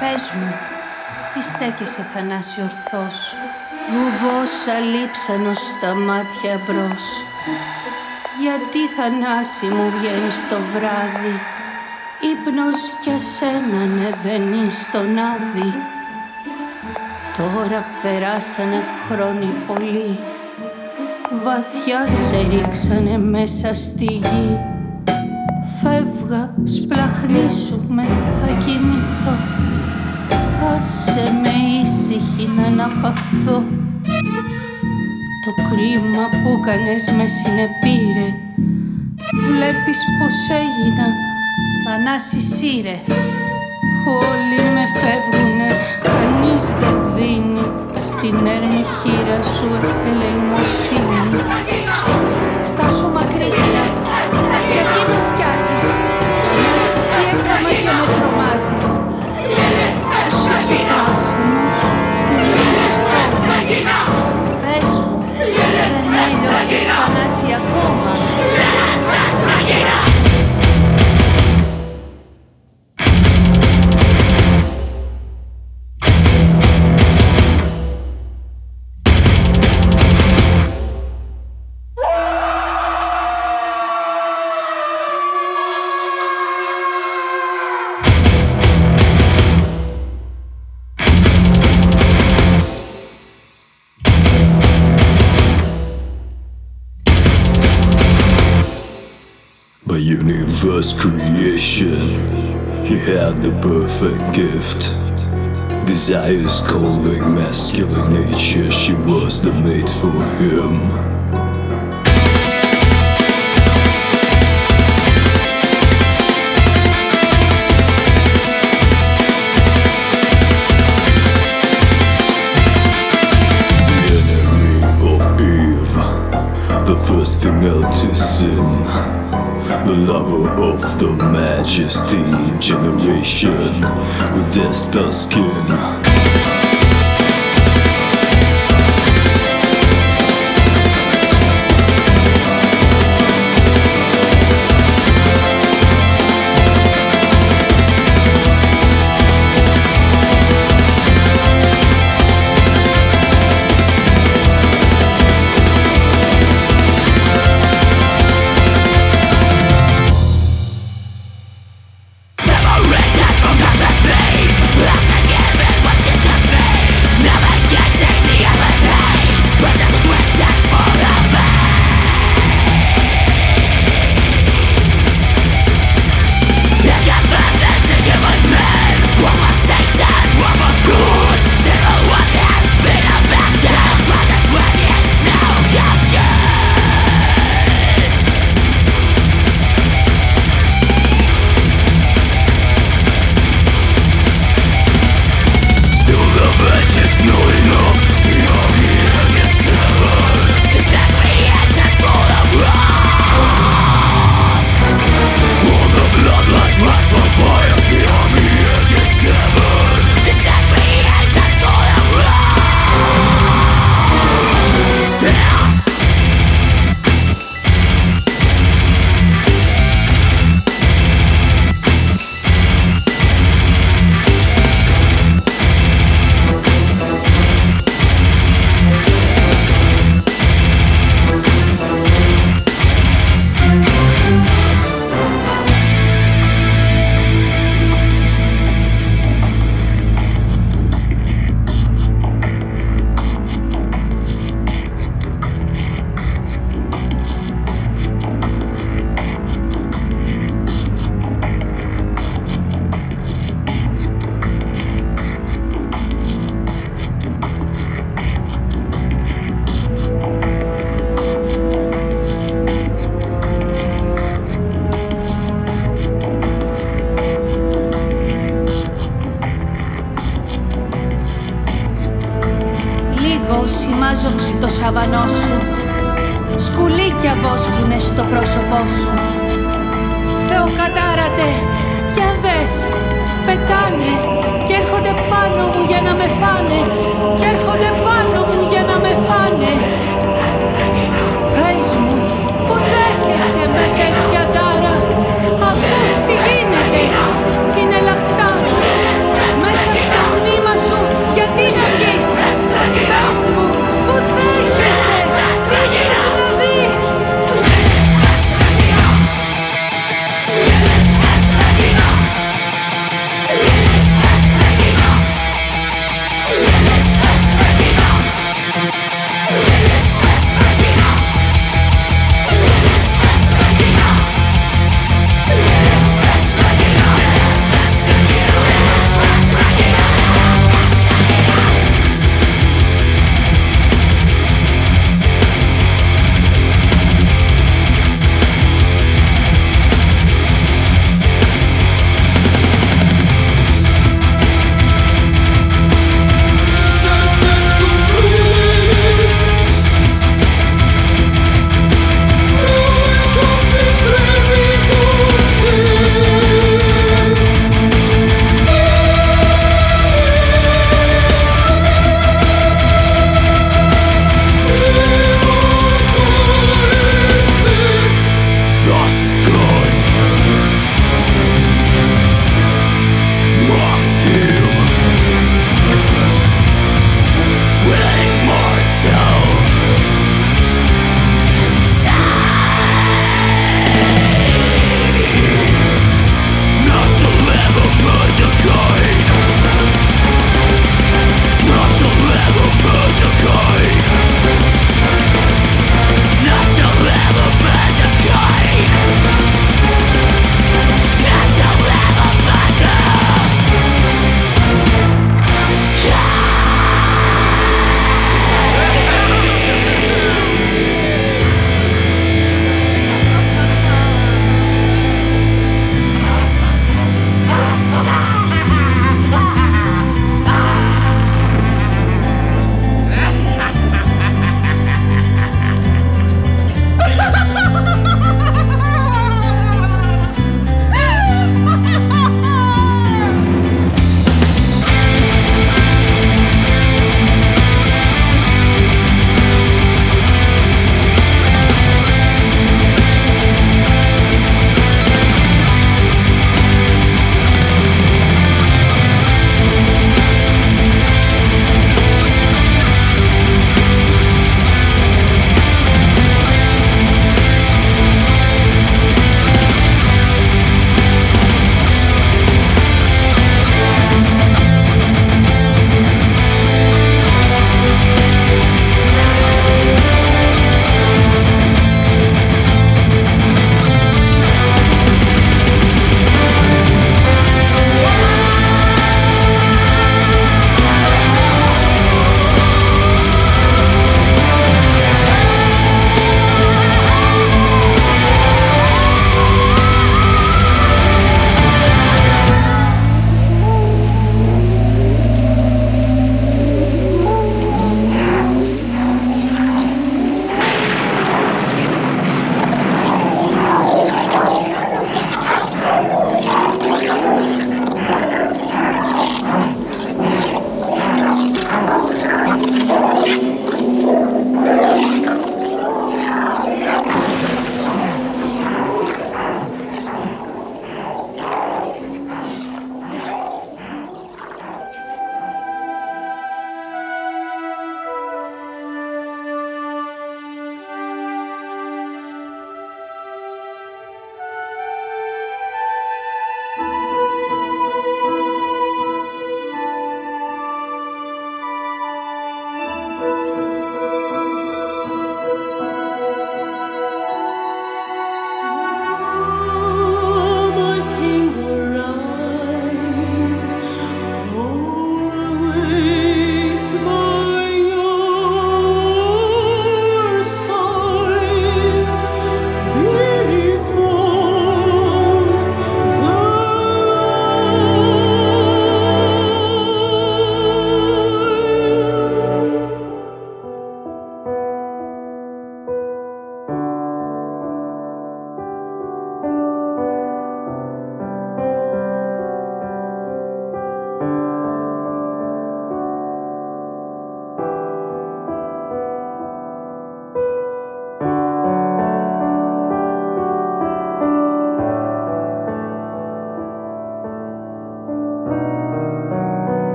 Πες μου, τι στέκεσαι Θανάση ορθός, βουβός αλείψανος στα μάτια μπρος. Γιατί Θανάση μου βγαίνεις το βράδυ, ύπνος για σένα ναι δεν είναι στον άδει. Τώρα περάσανε χρόνοι πολλοί, βαθιά σε ρίξανε μέσα στη γη. Φεύγα, σπλαχνίσουμε, θα κοιμηθώ. Άσε με ήσυχη να αναπαυθώ. Το κρίμα που κάνες με συνεπήρε. Βλέπεις πως έγινα, Θανάση σύρε. Όλοι με φεύγουνε, κανείς δεν δίνει στην έρμη χείρα σου ελεημοσύνη. Στάσου μακριά, γιατί με σκιάζεις. Θανάση, τι έκαμα και με τρομάζεις. Πώς είσαι πράσινος, μιλήσεις χώμα. Πες μου, δεν έλειωσες Θανάση ακόμα. Universe creation, he had the perfect gift. Desires calling masculine nature, she was the mate for him. The enemy of Eve, the first female to sin. The lover of the majesty generation with death spell skin. Σημάζοξη το σαβανό σου, σκουλίκια βόσκουνε στο πρόσωπό σου. Θεοκατάρατε, για δες, πετάνε κι έρχονται πάνω μου για να με φάνε, κι έρχονται πάνω μου για να με φάνε. Πες μου, που δέχεσαι με τέτοια τάξη.